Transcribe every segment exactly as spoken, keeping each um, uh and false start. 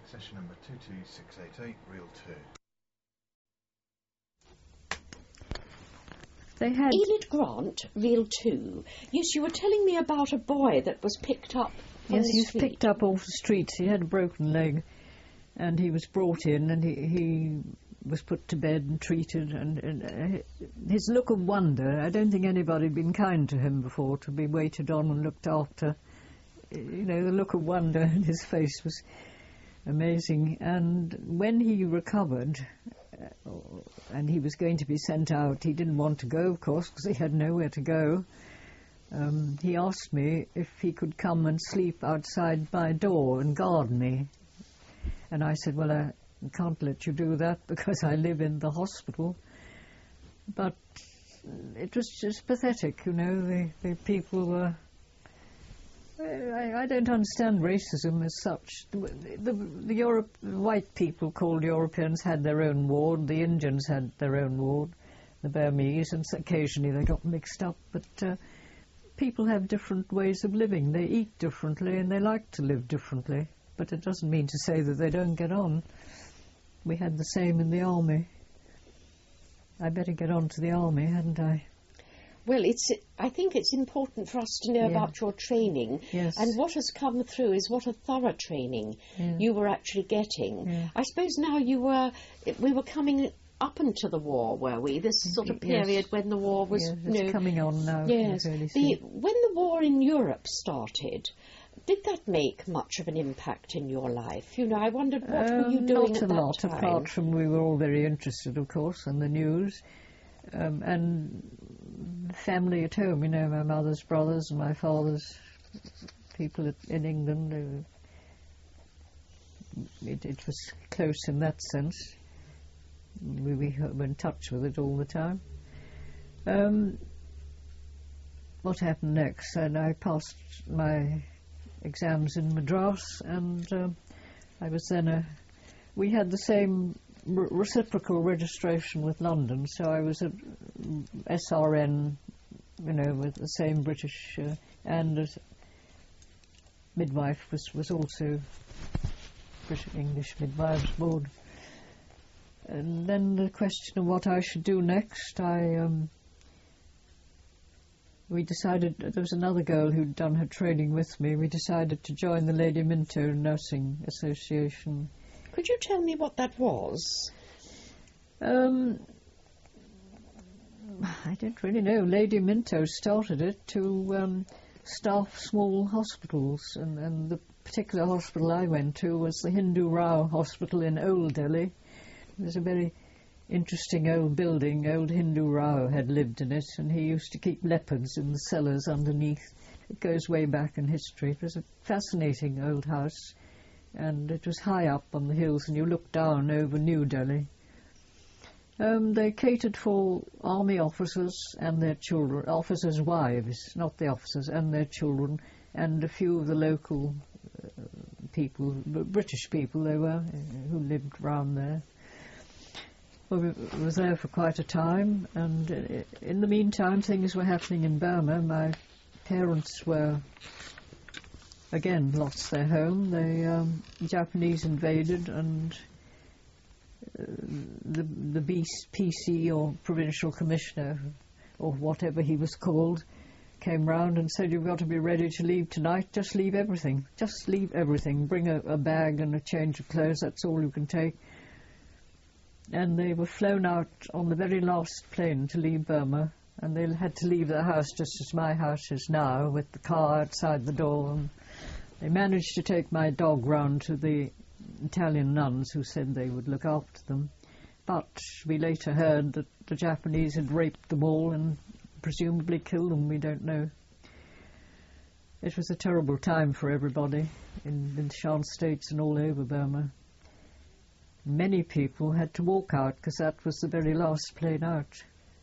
Session number two two six eight eight, reel two. They had... Enid Grant, reel two. Yes, you were telling me about a boy that was picked up from Yes, the he was street. picked up off the streets. He had a broken leg, and he was brought in, and he, he was put to bed and treated, and, and uh, his look of wonder, I don't think anybody had been kind to him before, to be waited on and looked after. You know, the look of wonder in his face was amazing. And when he recovered, uh, and he was going to be sent out, he didn't want to go, of course, because he had nowhere to go. Um, he asked me if he could come and sleep outside my door and guard me. And I said, well, I can't let you do that because I live in the hospital. But it was just pathetic, you know, the, the people were... I, I don't understand racism as such. The, the, the Europe, white people called Europeans had their own ward, the Indians had their own ward, the Burmese, and so occasionally they got mixed up. But uh, people have different ways of living. They eat differently and they like to live differently. But it doesn't mean to say that they don't get on. We had the same in the army. I better get on to the army, hadn't I? Well, it's. I think it's important for us to know Yeah. about your training. Yes. And what has come through is what a thorough training Yeah. you were actually getting. Yeah. I suppose now you were... We were coming up into the war, were we? This sort of Yes. period when the war was... Yes, you it's know, coming on now. Yes. Really The, soon. when the war in Europe started, did that make much of an impact in your life? You know, I wondered what were you Um, doing not at a that lot, time? apart from we were all very interested, of course, in the news. Um, and family at home, you know, my mother's brothers and my father's people at, in England. Uh, it, it was close in that sense. We, we were in touch with it all the time. Um, what happened next? And I passed my exams in Madras, and um, I was then a... We had the same re reciprocal registration with London, so I was a S R N, you know, with the same British, uh, and a midwife was, was also British English Midwives Board. And then the question of what I should do next, I... Um, we decided, there was another girl who'd done her training with me, we decided to join the Lady Minto Nursing Association. Could you tell me what that was? Um, I don't really know. Lady Minto started it to um, staff small hospitals, and, and the particular hospital I went to was the Hindu Rao Hospital in Old Delhi. It was a very interesting old building. Old Hindu Rao had lived in it, and he used to keep leopards in the cellars underneath. It goes way back in history. It was a fascinating old house, and it was high up on the hills, and you looked down over New Delhi. Um, they catered for army officers and their children, officers' wives, not the officers, and their children, and a few of the local uh, people, British people they were, uh, who lived round there. Well, we was there for quite a time, and uh, in the meantime things were happening in Burma. My parents were, again, lost their home. The um, Japanese invaded, and uh, the, the P C, or Provincial Commissioner, or whatever he was called, came round and said, you've got to be ready to leave tonight. Just leave everything. Just leave everything. Bring a, a bag and a change of clothes. That's all you can take. And they were flown out on the very last plane to leave Burma, and they had to leave their house just as my house is now, with the car outside the door. And they managed to take my dog round to the Italian nuns, who said they would look after them. But we later heard that the Japanese had raped them all and presumably killed them. We don't know. It was a terrible time for everybody in, in the Shan States and all over Burma. Many people had to walk out because that was the very last plane out.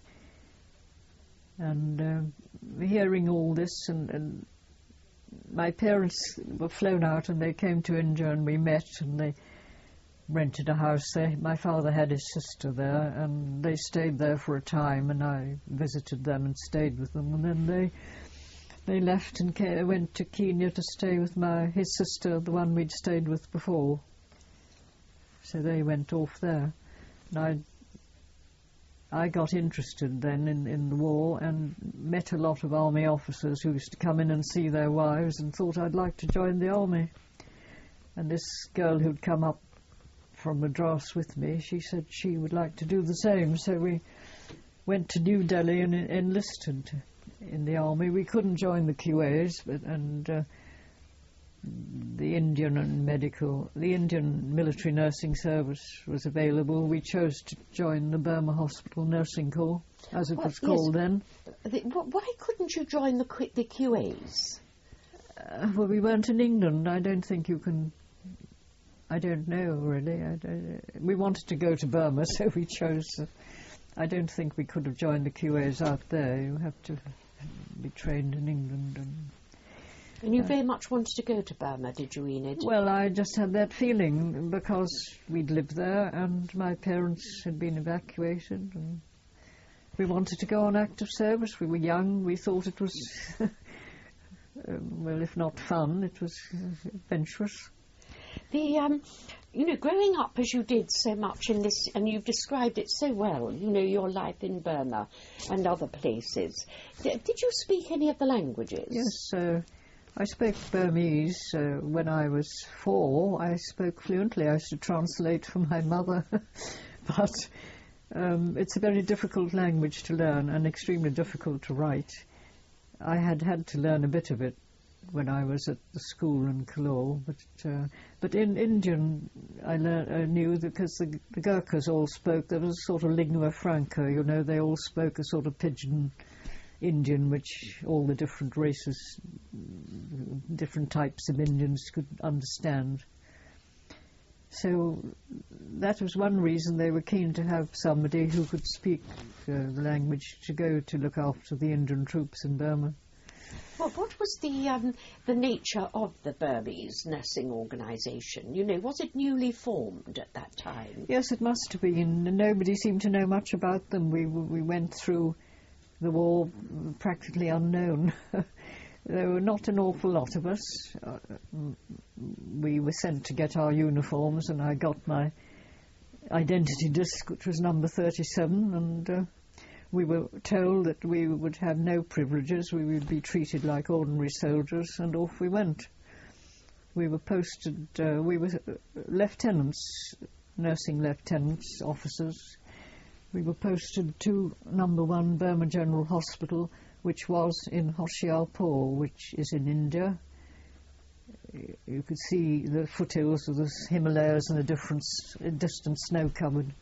And uh, hearing all this, and, and my parents were flown out, and they came to India, and we met, and they rented a house there. My father had his sister there, and they stayed there for a time, and I visited them and stayed with them, and then they they left and came, went to Kenya to stay with my his sister, the one we'd stayed with before. so they went off there. And I I got interested then in, in the war and met a lot of army officers who used to come in and see their wives and thought I'd like to join the army. And this girl who'd come up from Madras with me, she said she would like to do the same. So we went to New Delhi and en- enlisted in the army. We couldn't join the Q As, but and uh, the Indian and medical, the Indian military nursing service was available. We chose to join the Burma Hospital Nursing Corps, as it Well, was called yes. then. The, wh- why couldn't you join the, Q- the Q As? Uh, well, we weren't in England. I don't think you can. I don't know really. I don't, we wanted to go to Burma, so we chose. Uh, I don't think we could have joined the Q As out there. You have to be trained in England. And, And you Uh, very much wanted to go to Burma, did you, Enid? well, I just had that feeling because we'd lived there and my parents had been evacuated and we wanted to go on active service. We were young. We thought it was, uh, well, if not fun, it was uh, adventurous. The, um, you know, growing up as you did so much in this, and you've described it so well, you know, your life in Burma and other places. D- did you speak any of the languages? Yes, uh, I spoke Burmese uh, when I was four. I spoke fluently. I used to translate for my mother. But um, it's a very difficult language to learn and extremely difficult to write. I had had to learn a bit of it when I was at the school in Kalor, but uh, but in Indian I, learned, I knew because the, the Gurkhas all spoke, there was a sort of lingua franca, you know, they all spoke a sort of pidgin Indian, which all the different races, different types of Indians could understand. So that was one reason they were keen to have somebody who could speak uh, the language to go to look after the Indian troops in Burma. Well, what was the um, the nature of the Burmese nursing organisation? You know, was it newly formed at that time? Yes, it must have been. Nobody seemed to know much about them. We we went through the war practically unknown. There were not an awful lot of us. Uh, we were sent to get our uniforms, and I got my identity disc, which was number thirty-seven, and uh, we were told that we would have no privileges, we would be treated like ordinary soldiers, and off we went. We were posted, uh, we were lieutenants, nursing lieutenants, officers. We were posted to number one Burma General Hospital, which was in Hoshiarpur, which is in India. You could see the foothills of the Himalayas and the different, distant snow-covered.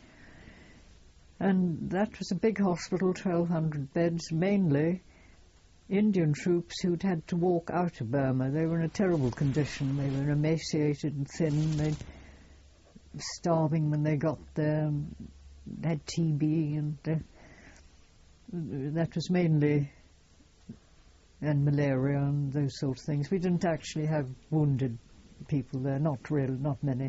And that was a big hospital, twelve hundred beds, mainly Indian troops who'd had to walk out of Burma. They were in a terrible condition. They were emaciated and thin. They were starving when they got there. They had T B, and uh, that was mainly, and malaria and those sort of things. We didn't actually have wounded people there, not real, not many.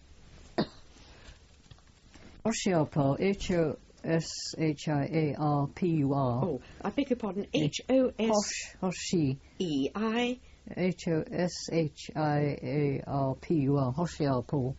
Hoshiarpur, H O S H I A R P U R. Oh, I beg your pardon, H O S Hoshi. E I. H O S H I A R P U R, Hoshiarpur.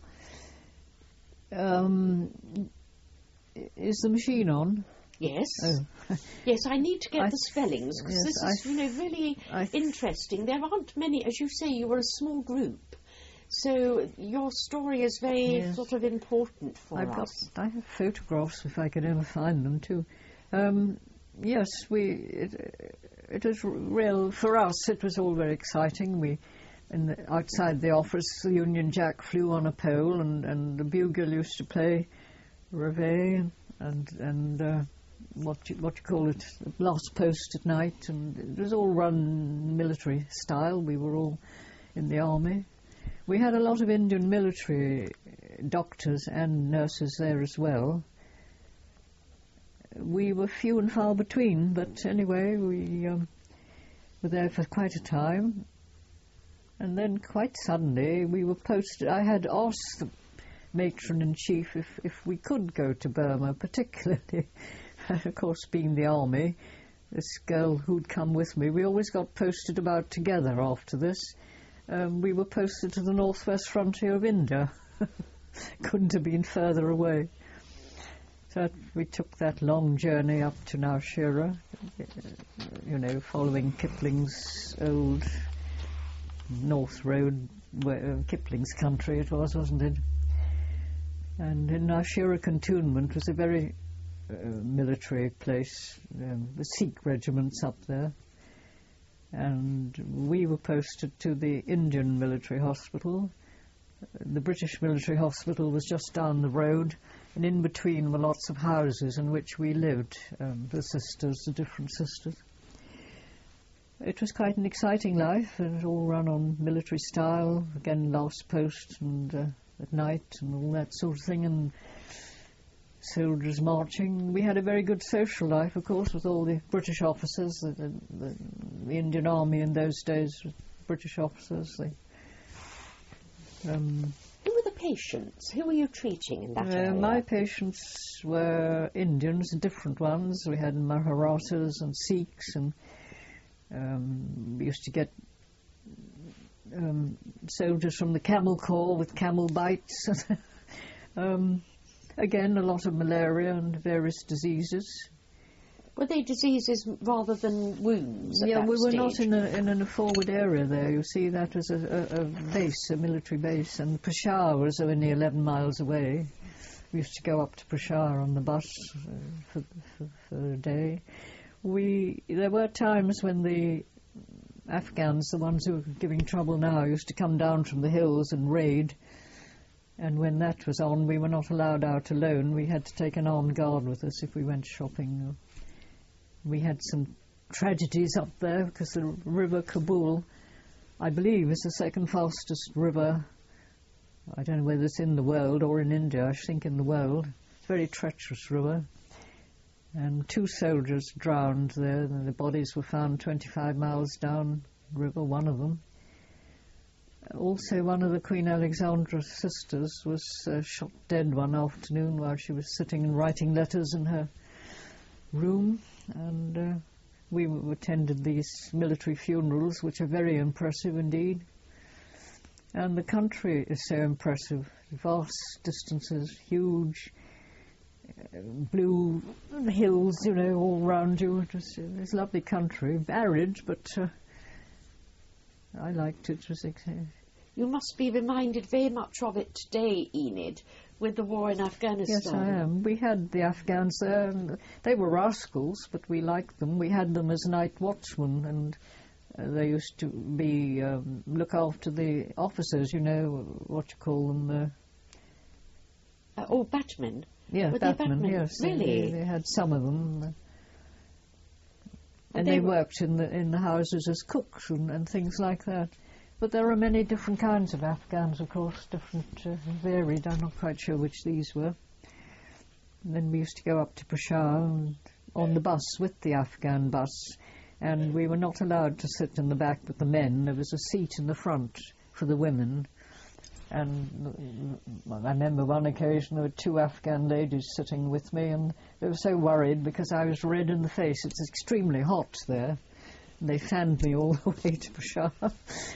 Um, is the machine on? Yes. Oh. Yes, I need to get I the spellings, because yes, this is, I you know, really I interesting. There aren't many, as you say, you were a small group. So your story is very Yes. sort of important for I've got, us. I have photographs if I could ever find them too. Um, yes, we. It, it was real for us. It was all very exciting. We, in the, outside the office, the Union Jack flew on a pole, and, and the bugle used to play reveille and and uh, what you, what you call it, the blast post at night, and it was all run military style. We were all in the army. We had a lot of Indian military doctors and nurses there as well. We were few and far between, but anyway, we um, were there for quite a time. And then quite suddenly we were posted. I had asked the matron-in-chief if, if we could go to Burma, particularly, of course, being the army. This girl who'd come with me, we always got posted about together after this. Um, we were posted to the northwest frontier of India. couldn't have been further away. So we took that long journey up to Nowshera, you know, following Kipling's old North Road, where, uh, Kipling's country it was, wasn't it? And in Nowshera cantonment was a very uh, military place, um, the Sikh regiments up there. And we were posted to the Indian military hospital. The British military hospital was just down the road, and in between were lots of houses in which we lived, um, the sisters, the different sisters. It was quite an exciting life. It was all run on military style, again last post and uh, at night and all that sort of thing, and soldiers marching. We had a very good social life, of course, with all the British officers. The, the, the, the Indian Army in those days was British officers. They, um, Who were the patients? Who were you treating in that uh, area? My patients were Indians, different ones. We had Maharathas and Sikhs, and um, we used to get um, soldiers from the Camel Corps with camel bites. um, again, a lot of malaria and various diseases. Were they diseases rather than wounds at Yeah, that we were stage? not in a, in a forward area there. You see, that was a, a, a base, a military base, and Peshawar was only eleven miles away. We used to go up to Peshawar on the bus uh, for, for, for a day. We there were times when the Afghans, the ones who are giving trouble now, used to come down from the hills and raid. And when that was on, we were not allowed out alone. We had to take an armed guard with us if we went shopping. We had some tragedies up there because the river Kabul, I believe, is the second fastest river. I don't know whether it's in the world or in India. I think in the world. It's a very treacherous river. And two soldiers drowned there. And the bodies were found twenty-five miles down the river, one of them. Also, one of the Queen Alexandra's sisters was uh, shot dead one afternoon while she was sitting and writing letters in her room. And uh, we w- attended these military funerals, which are very impressive indeed. And the country is so impressive. Vast distances, huge uh, blue hills, you know, all round you. It was, it was a lovely country, arid, but uh, I liked it. It was ex- You must be reminded very much of it today, Enid, with the war in Afghanistan. Yes, I am. We had the Afghans there, and they were rascals, but we liked them. We had them as night watchmen, and uh, they used to be um, look after the officers, you know, what you call them. Uh, Uh, oh, Batman. yeah, Were they batmen, batmen? yes. They- Really? They, they had some of them. Uh, and they they, were- worked in the in the houses as cooks and, and things like that. But there are many different kinds of Afghans, of course, different, uh, varied. I'm not quite sure which these were. And then we used to go up to Peshawar and on the bus with the Afghan bus, and we were not allowed to sit in the back with the men. There was a seat in the front for the women. And uh, I remember one occasion there were two Afghan ladies sitting with me, and they were so worried because I was red in the face. It's extremely hot there. And they fanned me all the way to Peshawar.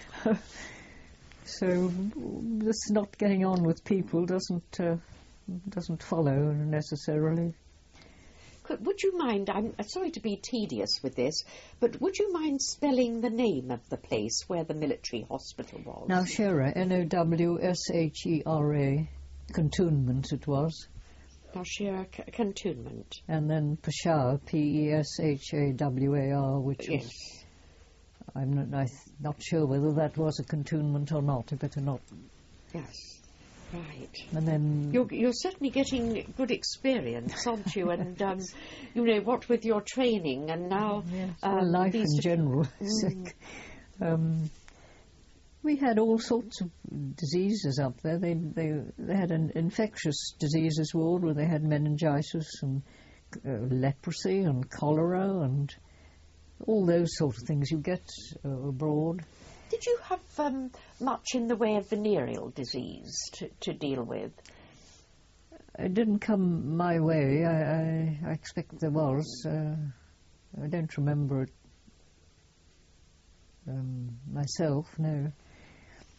So this not getting on with people doesn't uh, doesn't follow necessarily. Could, would you mind, I'm sorry to be tedious with this, but would you mind spelling the name of the place where the military hospital was? Nowshera, N O W S H E R A, cantonment it was. Nowshera c- cantonment. And then Peshawar, P E S H A W A R, which Yes. was, I'm not, I'm not sure whether that was a cantonment or not. I better not. Yes. Right. And then You're, you're certainly getting good experience, aren't you? And, um, you know, what with your training and now... yes, um, well, life these in general. Mm. um, we had all sorts of diseases up there. They they they had an infectious diseases ward where they had meningitis and uh, leprosy and cholera and all those sort of things you get uh, abroad. Did you have um, much in the way of venereal disease to, to deal with? It didn't come my way. I, I, I expect there was. Uh, I don't remember it um, myself, no.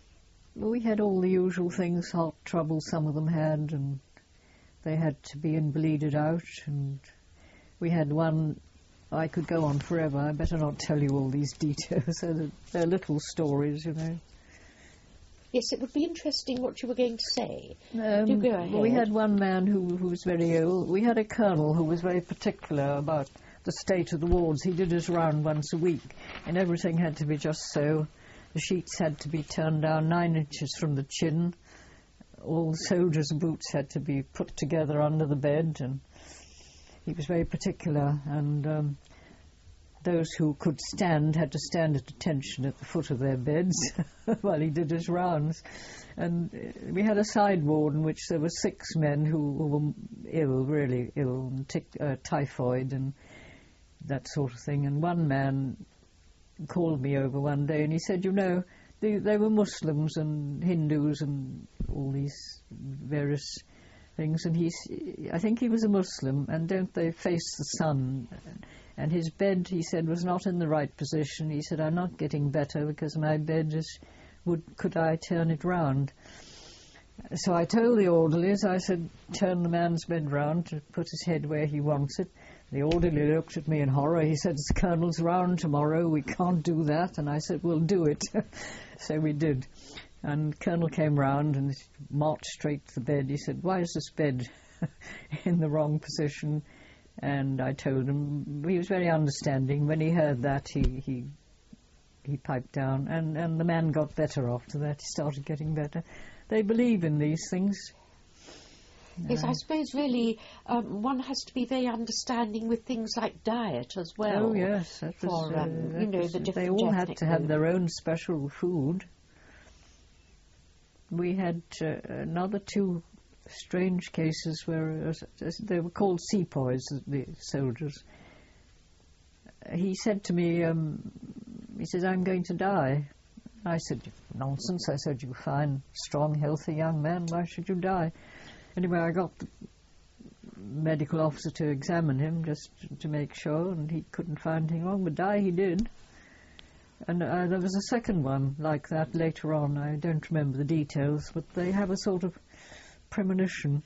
We had all the usual things, heart trouble some of them had, and they had to be bleeded out, and we had one. I could go on forever. I better not tell you all these details. They're, they're little stories, you know. Yes, it would be interesting what you were going to say. Um, Do go ahead. We had one man who, who was very ill. We had a colonel who was very particular about the state of the wards. He did his round once a week, and everything had to be just so. The sheets had to be turned down nine inches from the chin. All the soldiers' boots had to be put together under the bed, and he was very particular, and um, those who could stand had to stand at attention at the foot of their beds while he did his rounds. And uh, we had a side ward in which there were six men who, who were ill, really ill, and tic- uh, typhoid and that sort of thing. And one man called me over one day and he said, you know, they, they were Muslims and Hindus and all these various things, and he's, I think he was a Muslim, and don't they face the sun? And his bed, he said, was not in the right position. He said, I'm not getting better because my bed is, would, could I turn it round? So I told the orderlies, I said, turn the man's bed round to put his head where he wants it. The orderly looked at me in horror. He said, it's the Colonel's round tomorrow, we can't do that. And I said, we'll do it. So we did. And Colonel came round and marched straight to the bed. He said, why is this bed in the wrong position? And I told him. He was very understanding. When he heard that, he he, he piped down. And, and the man got better after that. He started getting better. They believe in these things. Yes, I suppose really um, one has to be very understanding with things like diet as well. Oh, yes. That was, for, um, uh, that you know, was, the different they all had ethnic to have groups. their own special food. We had uh, another two strange cases where uh, they were called sepoys, the soldiers. He said to me, um, he says, I'm going to die. I said, nonsense. I said, you're a fine, strong, healthy young man. Why should you die? Anyway, I got the medical officer to examine him just to make sure, and he couldn't find anything wrong, but die he did. And uh, there was a second one like that later on. I don't remember the details, but they have a sort of premonition.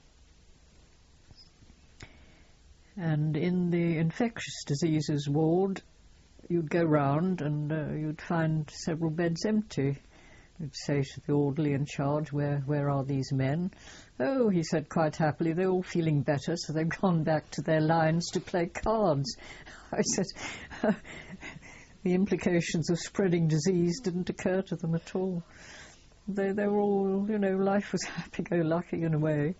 And in the infectious diseases ward, you'd go round and uh, you'd find several beds empty. You'd say to the orderly in charge, where, where are these men? Oh, he said quite happily, they're all feeling better, so they've gone back to their lines to play cards. I said, the implications of spreading disease didn't occur to them at all. They, they were all, you know, life was happy-go-lucky in a way.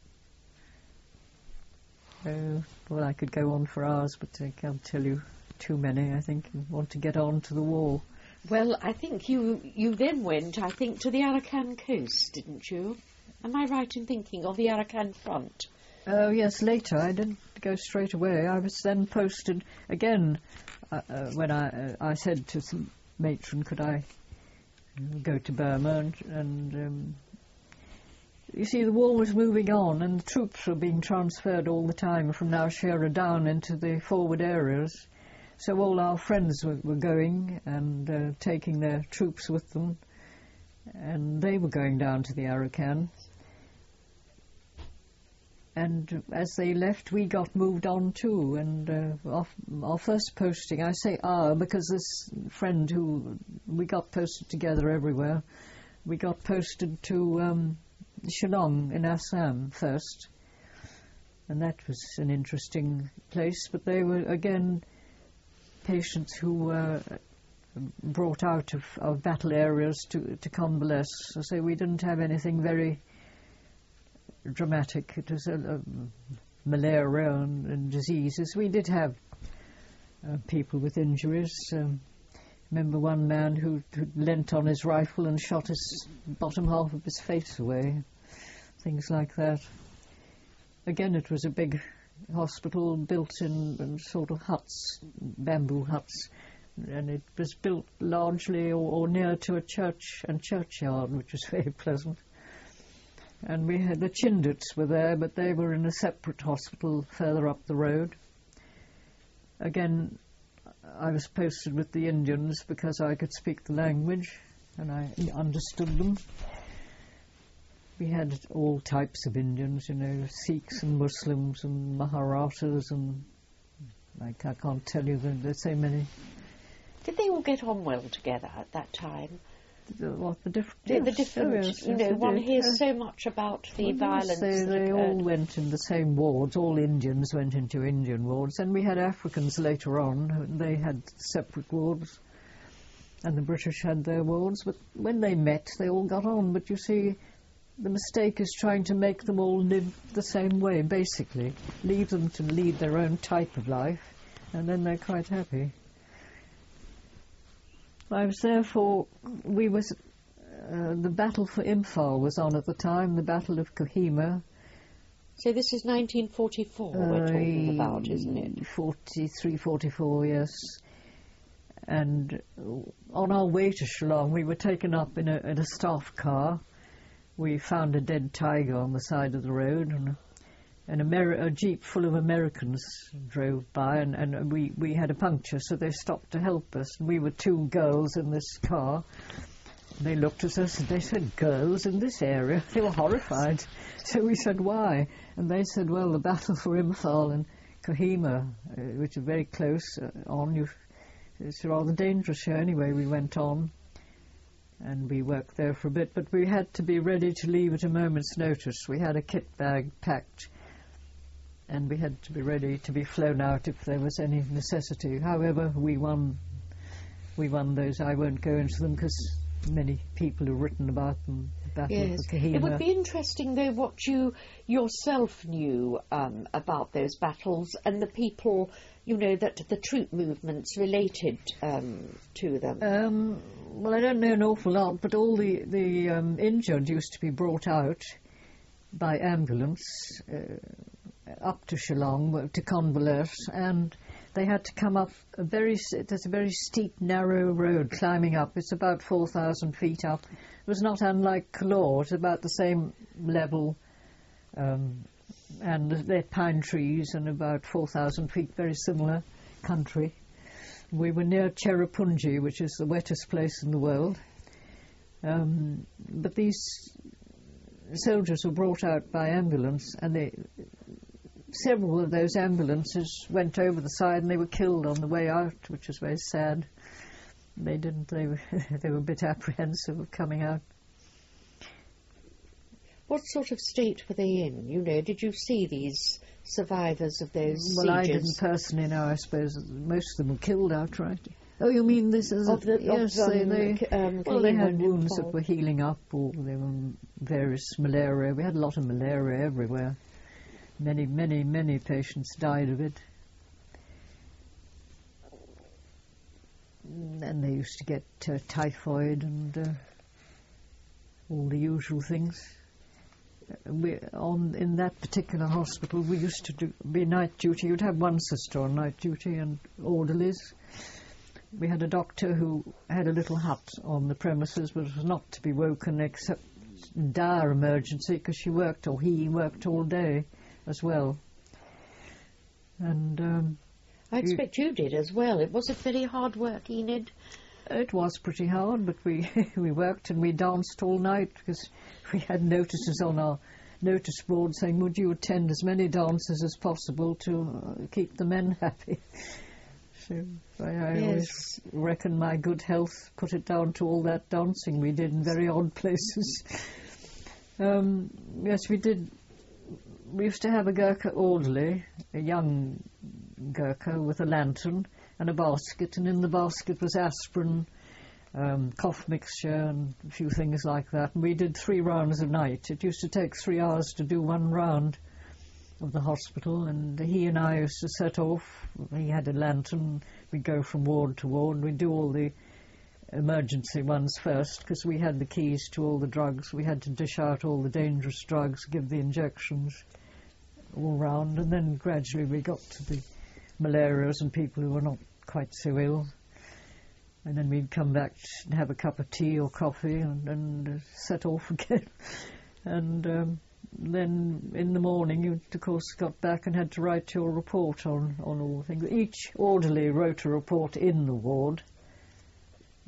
Uh, well, I could go on for hours, but I can't tell you too many, I think, and want to get on to the war. Well, I think you you then went, I think, to the Arakan coast, didn't you? Am I right in thinking of the Arakan front? Oh, yes, later. I didn't go straight away. I was then posted again uh, uh, when I uh, I said to some matron, could I go to Burma? And, and um, you see, the war was moving on and the troops were being transferred all the time from Nowshera down into the forward areas. So all our friends were, were going and uh, taking their troops with them, and they were going down to the Arakan. And as they left, we got moved on too. And uh, our, our first posting, I say our because this friend who we got posted together everywhere, we got posted to um, Shillong in Assam first, and that was an interesting place. But they were again patients who were brought out of, of battle areas to, to convalesce. So we didn't have anything very dramatic. It was a, a malaria and, and diseases. We did have uh, people with injuries. Um, remember one man who, who leant on his rifle and shot his bottom half of his face away. Things like that. Again, it was a big hospital built in, in sort of huts, bamboo huts, and it was built largely or, or near to a church and churchyard, which was very pleasant. And we had the Chindits were there, but they were in a separate hospital further up the road. Again, I was posted with the Indians because I could speak the language, and I understood them. We had all types of Indians, you know, Sikhs and Muslims and Maharathas and like I can't tell you, there's so many. Did they all get on well together at that time? The, what, the different... The, yes, the different, oh, yes, you yes, know, one did. hears Uh, so much about the well, violence They, that they occurred. all went in the same wards, all Indians went into Indian wards, and we had Africans later on, they had separate wards, and the British had their wards, but when they met, they all got on. But you see, the mistake is trying to make them all live the same way, basically. Leave them to lead their own type of life, and then they're quite happy. I was there for, we was, uh, the battle for Imphal was on at the time, the Battle of Kohima. So this is nineteen forty-four we're talking about, isn't it? forty-three, forty-four, yes. And on our way to Shillong, we were taken up in a, in a staff car. We found a dead tiger on the side of the road, and an Ameri- a jeep full of Americans drove by, and, and we, we had a puncture, so they stopped to help us. And we were two girls in this car. They looked at us and they said, "Girls in this area?" They were horrified. So we said, "Why?" And they said, "Well, the battle for Imphal and Kohima, uh, which are very close uh, on, you, it's rather dangerous here." Anyway, we went on and we worked there for a bit, but we had to be ready to leave at a moment's notice. We had a kit bag packed, and we had to be ready to be flown out if there was any necessity. However, we won. We won those. I won't go into them because many people have written about them. The Battle Yes. of Kohima. It would be interesting, though, what you yourself knew um, about those battles and the people, you know, that the troop movements related um, to them. Um, well, I don't know an awful lot, but all the, the um, injured used to be brought out by ambulance uh, up to Shillong, to Convalesce, and they had to come up a very, there's a very steep, narrow road climbing up. It's about four thousand feet up. It was not unlike Kalor, it's about the same level, um, and they're pine trees and about four thousand feet, very similar country. We were near Cherrapunji, which is the wettest place in the world. Um, but these soldiers were brought out by ambulance, and they, several of those ambulances went over the side and they were killed on the way out, which was very sad. They didn't, they were, they were a bit apprehensive of coming out. What sort of state were they in? You know, did you see these survivors of those Well, sieges? I didn't personally know. I suppose most of them were killed outright. Oh, you mean this is... Of the, yes, of, they, um, they, c- um, well, they Kohima had and wounds Imphal. that were healing up, or they were various malaria. We had a lot of malaria everywhere. Many, many, many patients died of it. And they used to get uh, typhoid and uh, all the usual things. Uh, we, on in that particular hospital, we used to do, be night duty. You'd have one sister on night duty and orderlies. We had a doctor who had a little hut on the premises, but was not to be woken except in dire emergency, because she worked, or he worked all day as well. And um, I expect you did as well. It was it very hard work, Enid? it was pretty hard, but we we worked and we danced all night, because we had notices on our notice board saying, "Would you attend as many dances as possible to uh, keep the men happy?" So I, I Yes. always reckon my good health put it down to all that dancing we did in very odd places. um, yes, we did. We used to have a Gurkha orderly, a young Gurkha with a lantern and a basket, and in the basket was aspirin, um, cough mixture and a few things like that. And we did three rounds a night. It used to take three hours to do one round of the hospital, and he and I used to set off. He had a lantern. We'd go from ward to ward. We'd do all the emergency ones first, because we had the keys to all the drugs. We had to dish out all the dangerous drugs, give the injections all round, and then gradually we got to the malarias and people who were not quite so ill. And then we'd come back and have a cup of tea or coffee and, and uh, set off again. and um, then in the morning you, of course, got back and had to write your report on, on all things. Each orderly wrote a report in the ward.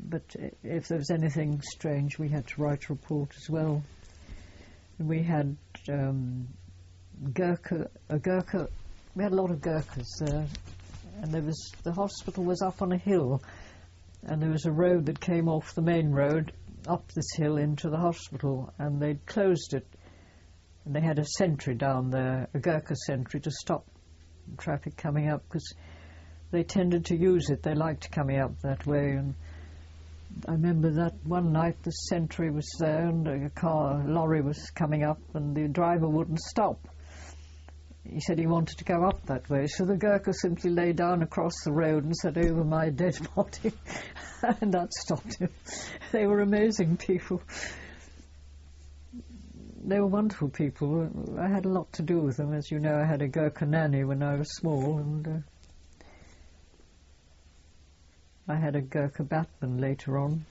but i- if there was anything strange, we had to write a report as well. And we had um, Gurkha, a Gurkha. We had a lot of Gurkhas there, and there was the hospital was up on a hill, and there was a road that came off the main road up this hill into the hospital, and they'd closed it, and they had a sentry down there, a Gurkha sentry, to stop traffic coming up, because they tended to use it. They liked coming up that way. And I remember that one night the sentry was there, and a car, a lorry was coming up, and the driver wouldn't stop. He said he wanted to go up that way, so the Gurkha simply lay down across the road and said, "Over my dead body," and that stopped him. They were amazing people. They were wonderful people. I had a lot to do with them. As you know, I had a Gurkha nanny when I was small, and uh, I had a Gurkha batman later on.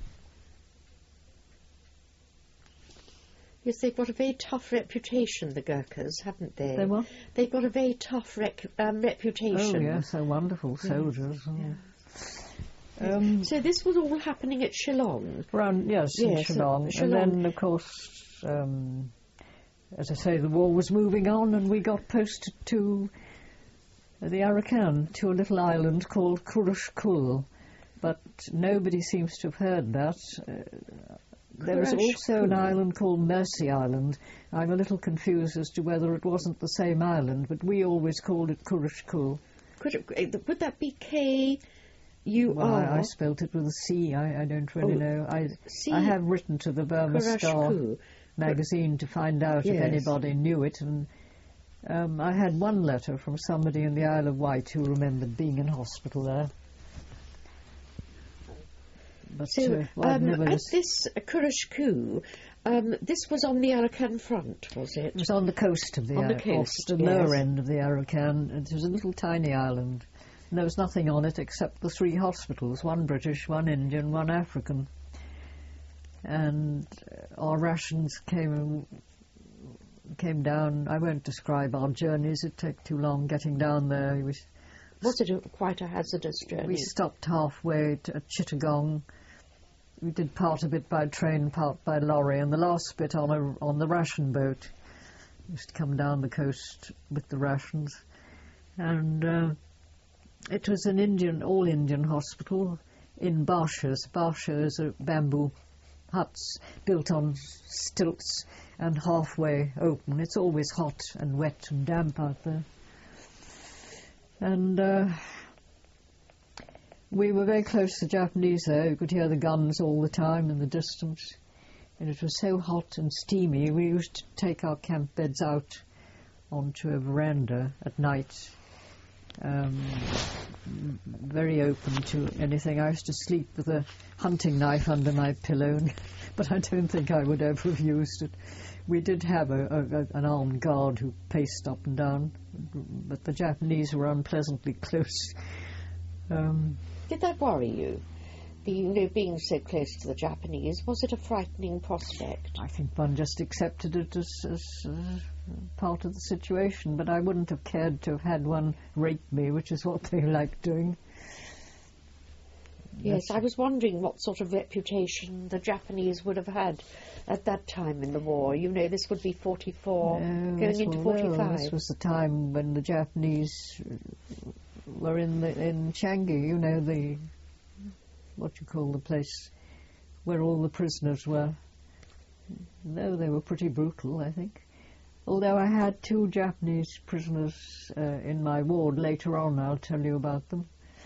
Yes, they've got a very tough reputation, the Gurkhas, haven't they? They what? They've got a very tough rec- um, reputation. Oh, yes, they're wonderful soldiers. Yeah. Um, So this was all happening at Shillong. Around, yes, in Yes, Shillong. at And Shillong. then, of course, um, as I say, the war was moving on, and we got posted to the Arakan, to a little island called Kurush Kul. But nobody seems to have heard that. Uh, there was Kurush also an Kul. island called Mercy Island. I'm a little confused as to whether it wasn't the same island, but we always called it Kurush Kul. Could it, would that be K U Well, I, I R? spelt it with a C. I, I don't really Oh, know. I, C. I have written to the Burma Star Kurashku. magazine to find out if Yes. anybody knew it, and um, I had one letter from somebody in the Isle of Wight who remembered being in hospital there. But So, uh, well, I've um, never at lis- this uh, Kurashku, um, this was on the Arakan front, was it? it was on the coast of the On the Ar- coast, off the yes. lower end of the Arakan. It was a little tiny island. And there was nothing on it except the three hospitals, one British, one Indian, one African. And uh, our rations came came down. I won't describe our journeys, it'd take too long getting down there. We, Was it a, quite a hazardous journey? we stopped halfway to, at Chittagong. We did part of it by train, part by lorry, and the last bit on a, on the ration boat. We used to come down the coast with the rations. And uh, it was an Indian, all-Indian hospital in Barshas. Barshas are bamboo huts built on stilts and halfway open. It's always hot and wet and damp out there. And uh, we were very close to the Japanese there. You could hear the guns all the time in the distance. And it was so hot and steamy, we used to take our camp beds out onto a veranda at night. Um, very open to anything. I used to sleep with a hunting knife under my pillow, but I don't think I would ever have used it. We did have a, a, an armed guard who paced up and down, but the Japanese were unpleasantly close. Um, Did that worry you? Being, you know, being so close to the Japanese, was it a frightening prospect? I think one just accepted it as, as uh, part of the situation, but I wouldn't have cared to have had one rape me, which is what they like doing. Yes, I was wondering what sort of reputation the Japanese would have had at that time in the war. You know, this would be forty-four, No, going this into was- well, forty-five. This was the time when the Japanese were in the, in Changi, you know, the what you call the place where all the prisoners were. No, they were pretty brutal, I think. Although I had two Japanese prisoners uh, in my ward later on, I'll tell you about them.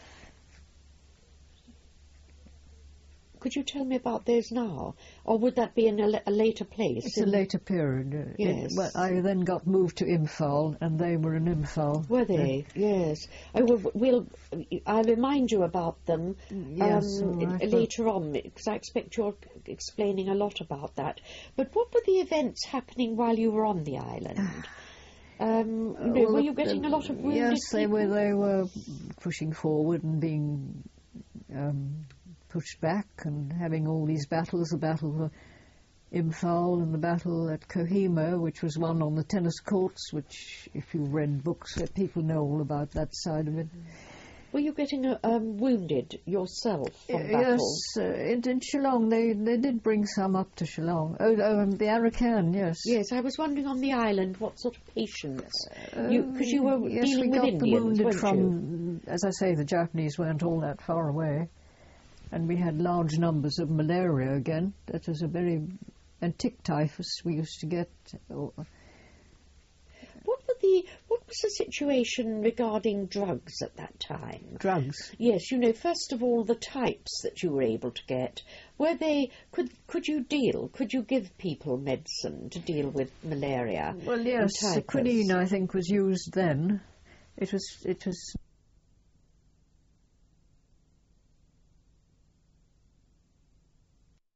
Could you tell me about those now? Or would that be in a, la- a later place? It's a in- later period. Uh, Yes. It, well, I then got moved to Imphal, and they were in Imphal. Were they? Yes. Oh, well, we'll, I'll remind you about them Yes, um, all right, later on, because I expect you're explaining a lot about that. But what were the events happening while you were on the island? Um, you know, Well, were the- you getting a lot of wounded Yes, they people? were. They were pushing forward and being um, pushed back, and having all these battles. The battle for Imphal and the battle at Kohima, which was won on the tennis courts. Which, if you read books, uh, people know all about that side of it. Were you getting uh, um, wounded yourself from Y- battle? Yes, uh, in, in Shillong they, they did bring some up to Shillong. Oh, oh um, the Arakan, yes. Yes, I was wondering on the island what sort of patients, because you, 'cause you were yes, dealing we with got Indians, the wounded weren't from, you? as I say, the Japanese weren't all that far away. And we had large numbers of malaria again. That was a very... and tick typhus we used to get. Oh, What were the what was the situation regarding drugs at that time? drugs. Yes, you know, first of all, the types that you were able to get. Were they could could you deal? Could you give people medicine to deal with malaria? Well, yes, and the typhus? quinine, I think, was used then. It was it was